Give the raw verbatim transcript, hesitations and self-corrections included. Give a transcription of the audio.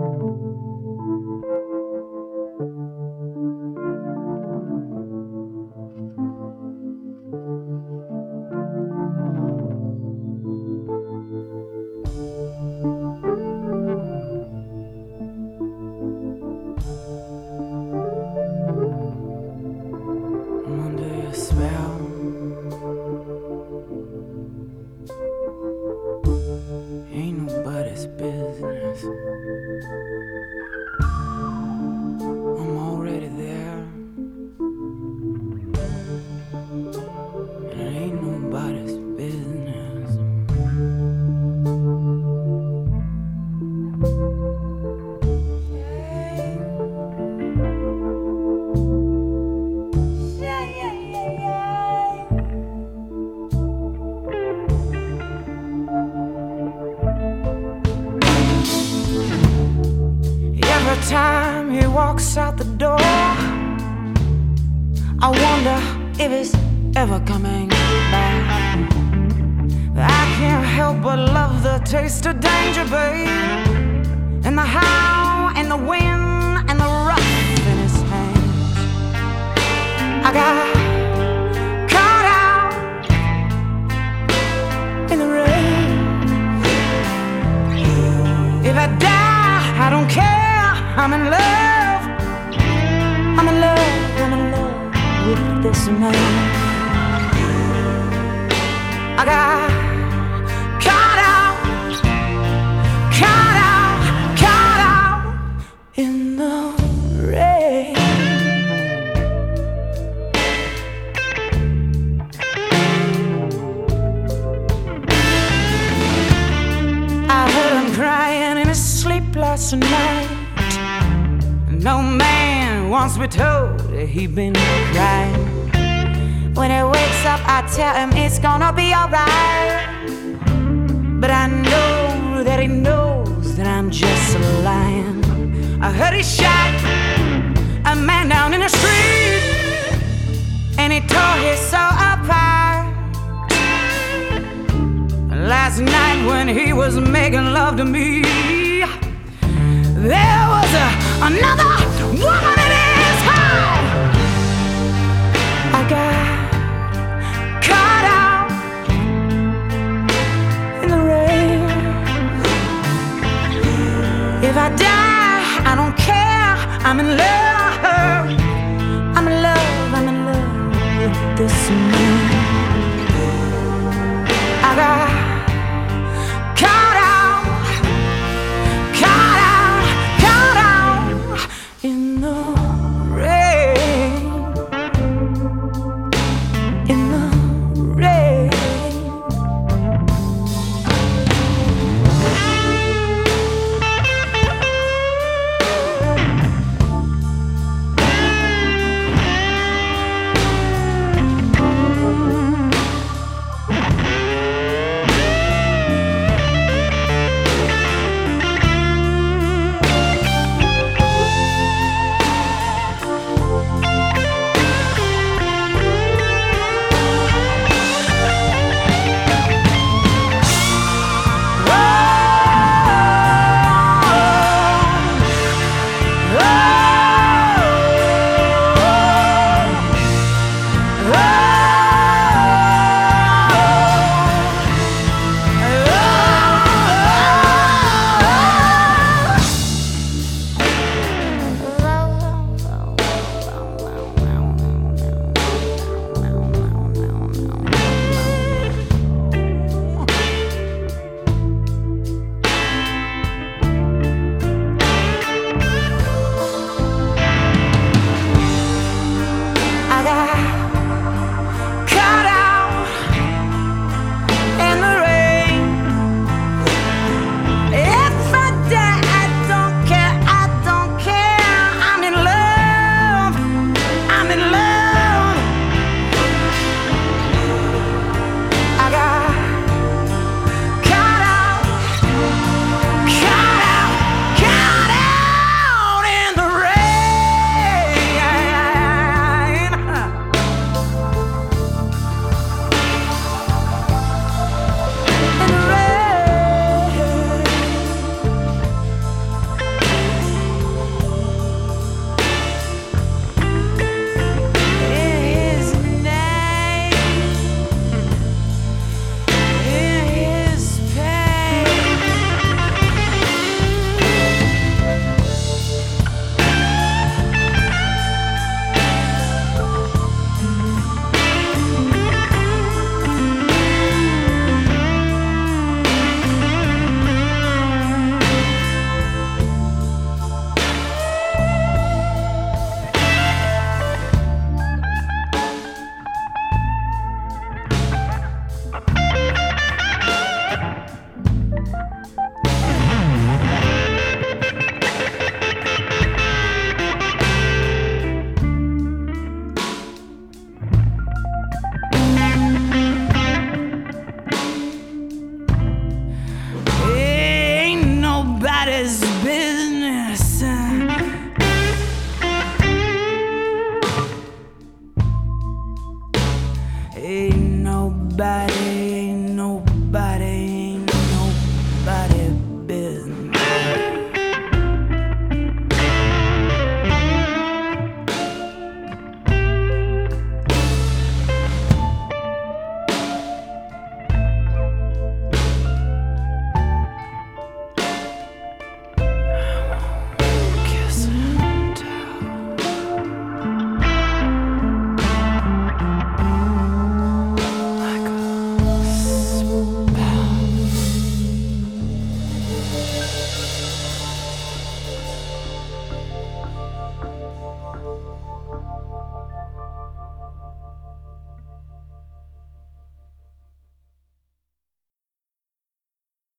Time he walks out the door, I wonder if he's ever coming back. I can't help but love the taste of danger, babe, and the how and the wind and the rough in his hands. I got caught out in the rain. If I die, I don't care. I'm in love, I'm in love, I'm in love with this man. I got caught out, caught out, caught out in the rain. I heard him crying in his sleep last night. No man wants to be told that he been crying. When he wakes up, I tell him it's gonna be alright. But I know that he knows that I'm just lying. I heard he shot a man down in the street, and he tore his soul apart. Last night when he was making love to me, there was a, another woman in his heart. I got caught out in the rain. If I die, I don't care. I'm in love. I'm in love. I'm in love with this man.